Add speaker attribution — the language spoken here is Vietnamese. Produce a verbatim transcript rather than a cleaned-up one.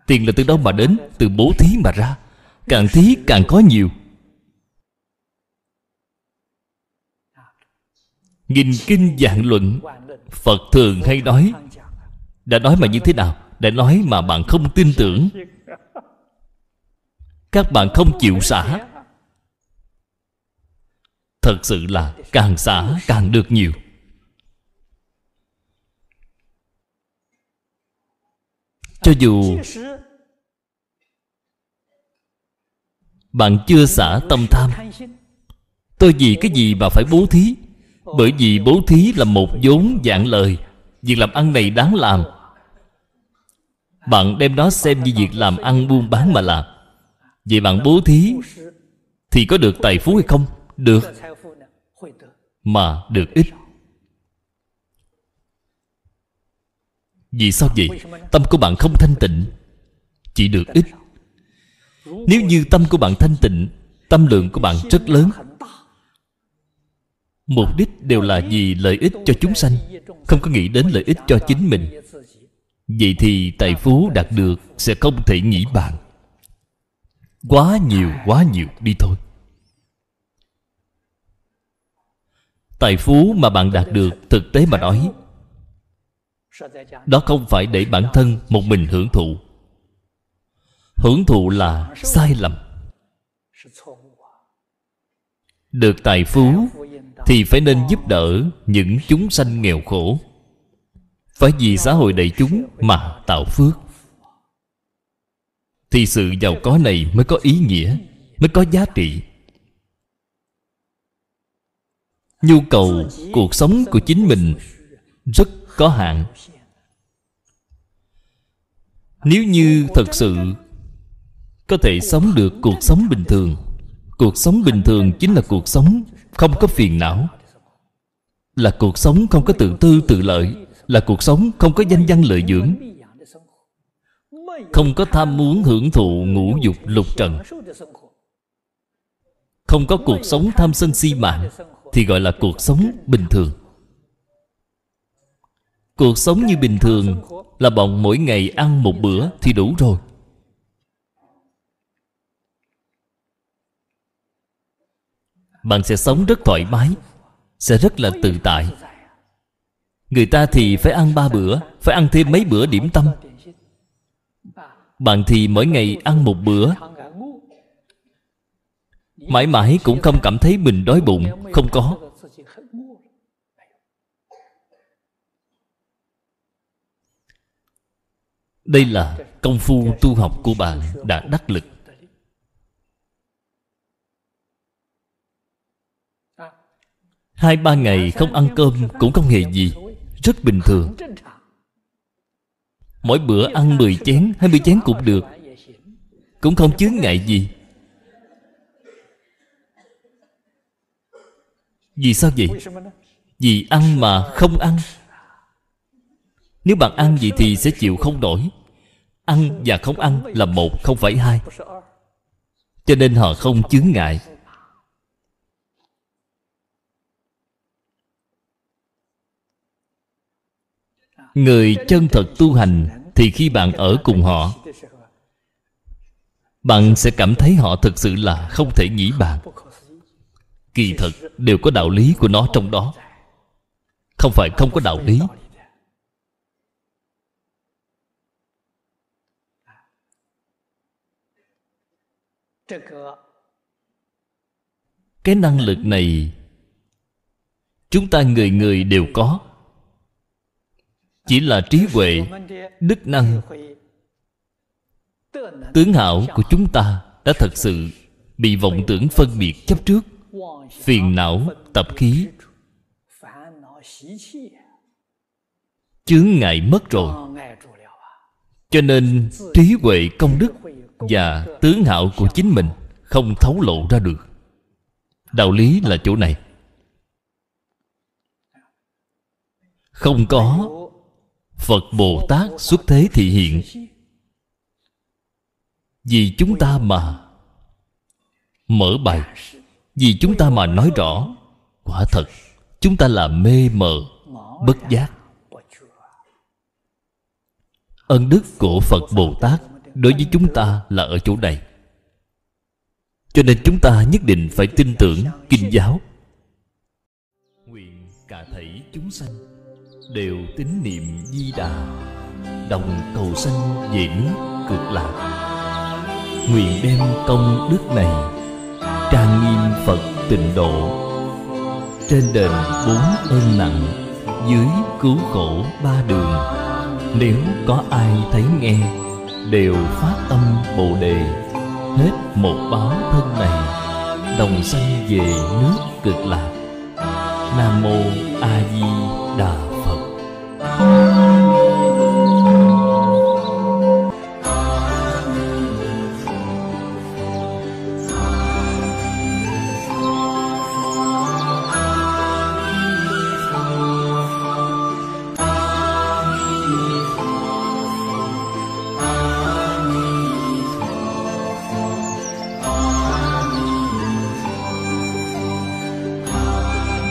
Speaker 1: Tiền là từ đâu mà đến? Từ bố thí mà ra. Càng thí càng có nhiều. Nghìn kinh vạn luận, Phật thường hay nói. Đã nói mà như thế nào? Đã nói mà bạn không tin tưởng. Các bạn không chịu xả. Thật sự là càng xả càng được nhiều. Cho dù bạn chưa xả tâm tham, tôi vì cái gì mà phải bố thí? Bởi vì bố thí là một vốn vạn lời. Việc làm ăn này đáng làm. Bạn đem nó xem như việc làm ăn buôn bán mà làm. Vậy bạn bố thí thì có được tài phú hay không? Được. Mà được ít. Vì sao vậy? Tâm của bạn không thanh tịnh, chỉ được ít. Nếu như tâm của bạn thanh tịnh, tâm lượng của bạn rất lớn, mục đích đều là vì lợi ích cho chúng sanh, không có nghĩ đến lợi ích cho chính mình, vậy thì tài phú đạt được sẽ không thể nghĩ bàn. Quá nhiều, quá nhiều đi thôi. Tài phú mà bạn đạt được, thực tế mà nói, đó không phải để bản thân một mình hưởng thụ. Hưởng thụ là sai lầm. Được tài phú thì phải nên giúp đỡ những chúng sanh nghèo khổ. Phải vì xã hội đại chúng mà tạo phước, thì sự giàu có này mới có ý nghĩa, mới có giá trị. Nhu cầu cuộc sống của chính mình rất có hạn. Nếu như thật sự có thể sống được cuộc sống bình thường, cuộc sống bình thường chính là cuộc sống không có phiền não, là cuộc sống không có tự tư tự lợi, là cuộc sống không có danh văn lợi dưỡng, không có tham muốn hưởng thụ ngũ dục lục trần, không có cuộc sống tham sân si mạng, thì gọi là cuộc sống bình thường. Cuộc sống như bình thường là bọn mỗi ngày ăn một bữa thì đủ rồi. Bạn sẽ sống rất thoải mái, sẽ rất là tự tại. Người ta thì phải ăn ba bữa, phải ăn thêm mấy bữa điểm tâm. Bạn thì mỗi ngày ăn một bữa, mãi mãi cũng không cảm thấy mình đói bụng. Không có. Đây là công phu tu học của bạn đã đắc lực. Hai ba ngày không ăn cơm cũng không hề gì, rất bình thường. Mỗi bữa ăn mười chén, hai mươi chén cũng được, cũng không chướng ngại gì. Vì sao vậy? Vì ăn mà không ăn. Nếu bạn ăn gì thì sẽ chịu không nổi. Ăn và không ăn là một, không phải hai. Cho nên họ không chướng ngại. Người chân thật tu hành thì khi bạn ở cùng họ, bạn sẽ cảm thấy họ thực sự là không thể nghĩ bàn. Kỳ thực đều có đạo lý của nó trong đó, không phải không có đạo lý. Cái năng lực này chúng ta người người đều có. Chỉ là trí huệ, đức năng, tướng hảo của chúng ta đã thật sự bị vọng tưởng phân biệt chấp trước, phiền não, tập khí chướng ngại mất rồi. Cho nên trí huệ, công đức và tướng hảo của chính mình không thấu lộ ra được. Đạo lý là chỗ này. Không có Phật Bồ Tát xuất thế thị hiện, vì chúng ta mà mở bày, vì chúng ta mà nói rõ. Quả thật chúng ta là mê mờ bất giác. Ân đức của Phật Bồ Tát đối với chúng ta là ở chỗ này. Cho nên chúng ta nhất định phải tin tưởng kinh giáo. Nguyện cả thảy chúng sanh đều tín niệm Di Đà, đồng cầu sanh về nước Cực Lạc. Nguyện đem công đức này trang nghiêm Phật Tịnh Độ, trên đền bốn ơn nặng, dưới cứu khổ ba đường. Nếu có ai thấy nghe, đều phát tâm Bồ Đề, hết một báo thân này, đồng sanh về nước Cực Lạc. Nam mô A Di Đà